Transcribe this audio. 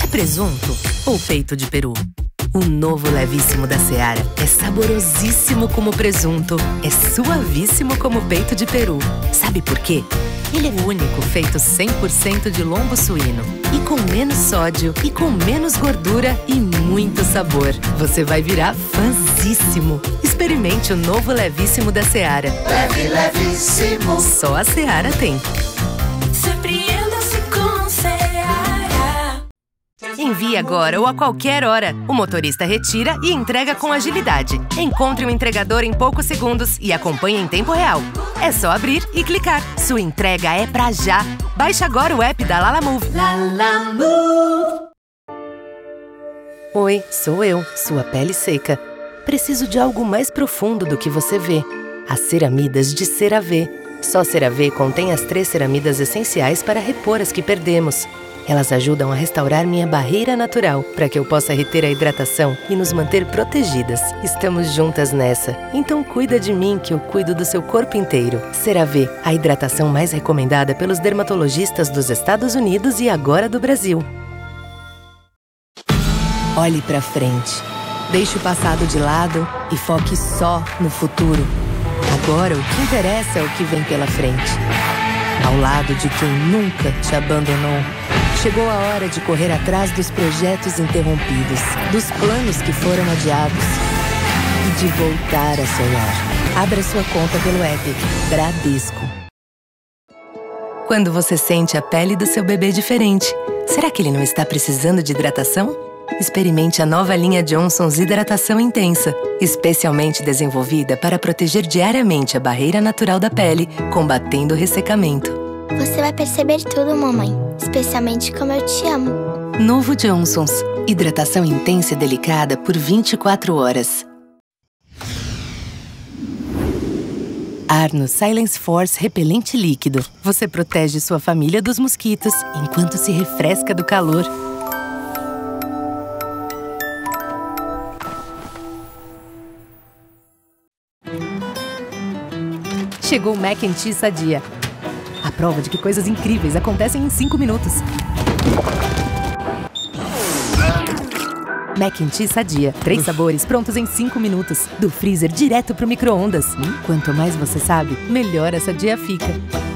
presunto ou peito de peru? O novo levíssimo da Seara é saborosíssimo como presunto, é suavíssimo como peito de peru. Sabe por quê? Ele é único, feito 100% de lombo suíno. E com menos sódio, e com menos gordura e muito sabor. Você vai virar fãzíssimo. Experimente o novo levíssimo da Seara. Leve, levíssimo. Só a Seara tem. Surpreenda-se com Seara. Envie agora ou a qualquer hora. O motorista retira e entrega com agilidade. Encontre um entregador em poucos segundos e acompanhe em tempo real. É só abrir e clicar. Sua entrega é pra já. Baixe agora o app da Lalamove. Lalamove. Oi, sou eu, sua pele seca. Preciso de algo mais profundo do que você vê. As ceramidas de CeraVe. Só CeraVe contém as 3 ceramidas essenciais para repor as que perdemos. Elas ajudam a restaurar minha barreira natural para que eu possa reter a hidratação e nos manter protegidas. Estamos juntas nessa. Então cuida de mim que eu cuido do seu corpo inteiro. CeraVe, a hidratação mais recomendada pelos dermatologistas dos Estados Unidos e agora do Brasil. Olhe para frente. Deixe o passado de lado e foque só no futuro. Agora o que interessa é o que vem pela frente. Ao lado de quem nunca te abandonou. Chegou a hora de correr atrás dos projetos interrompidos, dos planos que foram adiados e de voltar a sonhar. Abra sua conta pelo app Bradesco. Quando você sente a pele do seu bebê diferente, será que ele não está precisando de hidratação? Experimente a nova linha Johnson's Hidratação Intensa, especialmente desenvolvida para proteger diariamente a barreira natural da pele, combatendo o ressecamento. Você vai perceber tudo, mamãe. Especialmente como eu te amo. Novo Johnson's. Hidratação intensa e delicada por 24 horas. Arno Silence Force Repelente Líquido. Você protege sua família dos mosquitos enquanto se refresca do calor. Chegou o Mac and Cheese Sadia. A prova de que coisas incríveis acontecem em 5 minutos. Mac and Cheese Sadia. 3 sabores prontos em 5 minutos. Do freezer direto pro micro-ondas. Quanto mais você sabe, melhor essa Sadia fica.